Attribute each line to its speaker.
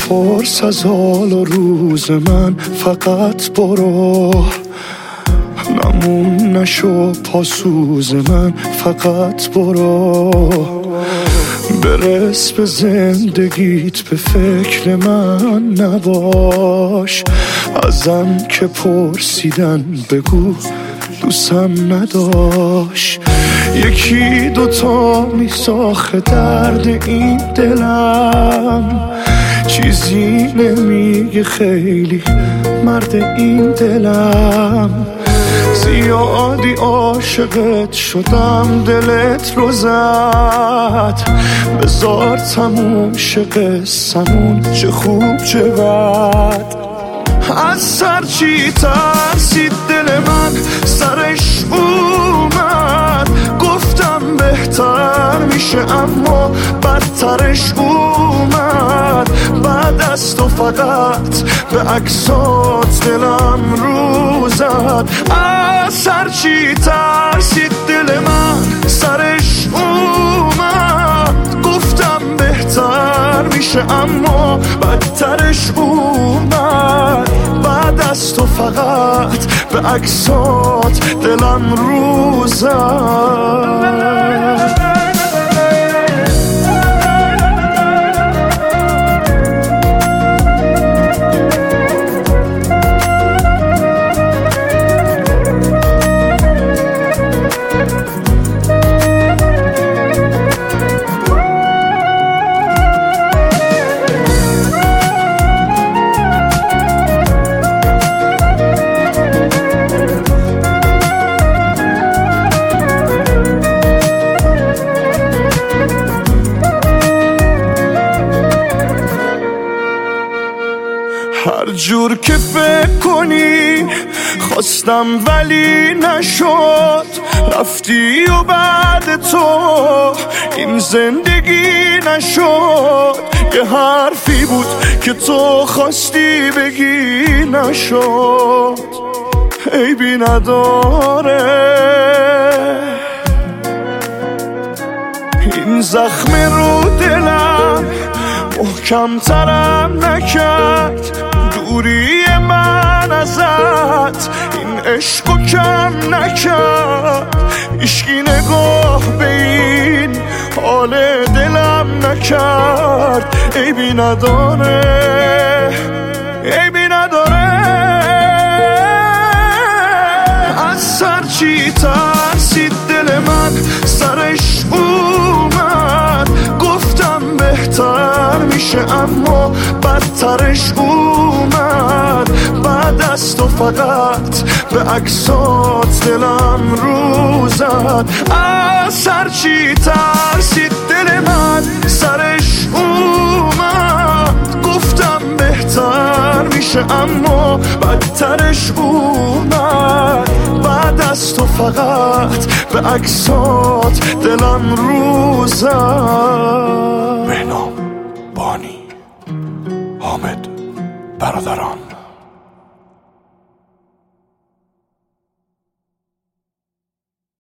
Speaker 1: نپرس از حال و روز من، فقط برو. نمون نشو پاسوز من، فقط برو. برس به زندگیت، به فکر من نباش. ازم که پرسیدن بگو دوستم نداشت. یکی دوتا نیست آخه درد این دلم، چیزی نمیگه خیلی مرد این دلم. زیادی عاشقت شدم دلت رو زد، بذار تموم شه قصه‌مون، چه خوب چه بد. از سر چی ترسید دل من، سرش اومد. گفتم بهتر میشه اما بدترش اومد. بعد از تو فقط به عکسات دلم رو زد. از سر چی ترسید دل من، سرش اومد. گفتم بهتر میشه اما بدترش اومد. بعد از تو فقط به عکسات دلم رو زد. هر جور که فکر کنی خواستم ولی نشد. رفتی و بعد تو این زندگی نشد. یه حرفی بود که تو خواستی بگی نشد. عیبی نداره این زخم رو دلم محکم ترم نکرد. دوری من ازت این عشقو کم نکرد. عشقی نگاه به این حال دلم نکرد. عیبی نداره، عیبی نداره. از سر چی ترسید دل من، سرش اومد. گفتم بهتر میشه اما بدترش اومد. بعد از تو فقط به عکسات دلم رو زد. از سر چی ترسید دل من، سرش اومد. گفتم بهتر میشه اما بدترش اومد. بعد از تو فقط به عکسات دلم رو زد.
Speaker 2: بهنام، بانی، حامد، برادران.